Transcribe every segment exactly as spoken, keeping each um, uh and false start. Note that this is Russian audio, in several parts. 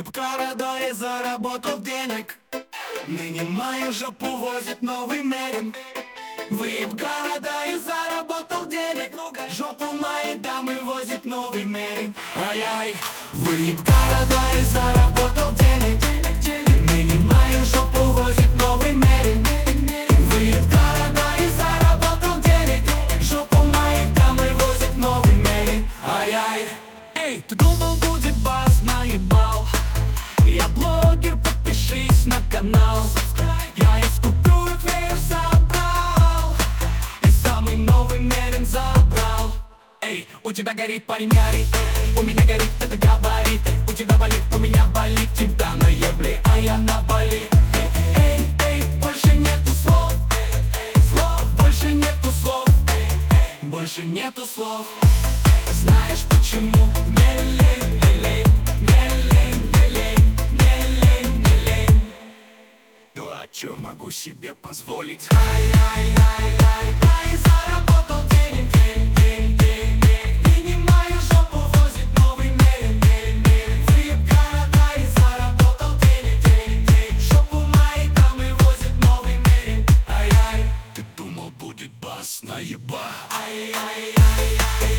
Выеб города и заработал денег. Ныне мою жопу возит новый мерин. Выеб города и заработал денег. Жопу моей дамы возит новый мерин. Ай-яй. Выеб города и заработал денег. Ныне мою жопу возит новый мерин. Выеб города и заработал денег. Жопу моей дамы возит новый мерин. Ай-яй. Эй, ты думал будет бас, наебал. Я блогер, подпишись на канал. Я из купюр веер забрал. И самый новый мерин забрал. Эй, у тебя горит, парень, горит. У меня горит, это габарит. У тебя болит, у меня болит. Тебя наебли, а я на Бали. Эй, эй, эй, больше нету слов. Слов, больше нету слов. Больше нету слов. Знаешь почему? Мне лень, мне лень, мне лень, мне лень, мне лень, мне лень. Ну а чё могу себе позволить? Ай-яй-яй-яй-яй. Заработал денег, день, день, день, день. И не мою жопу возит новый мерин, мерин, мерин. Выеб города и заработал денег, день, день. Жопу моей дамы возит новый мерин. Ай-яй. Ты думал будет бас, наеба. Ай-яй-яй-яй-яй.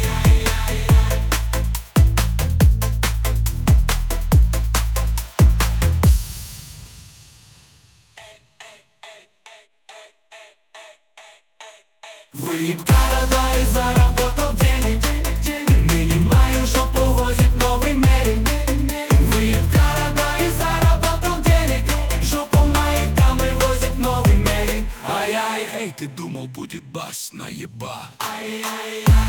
Выеб города и заработал денег. Ныне мою жопу возит новый мерин. Выеб города и заработал денег. Жопу моей дамы возит новый мерин. Ай-яй. Эй, ты думал будет бас, наеба. Ай-яй-яй.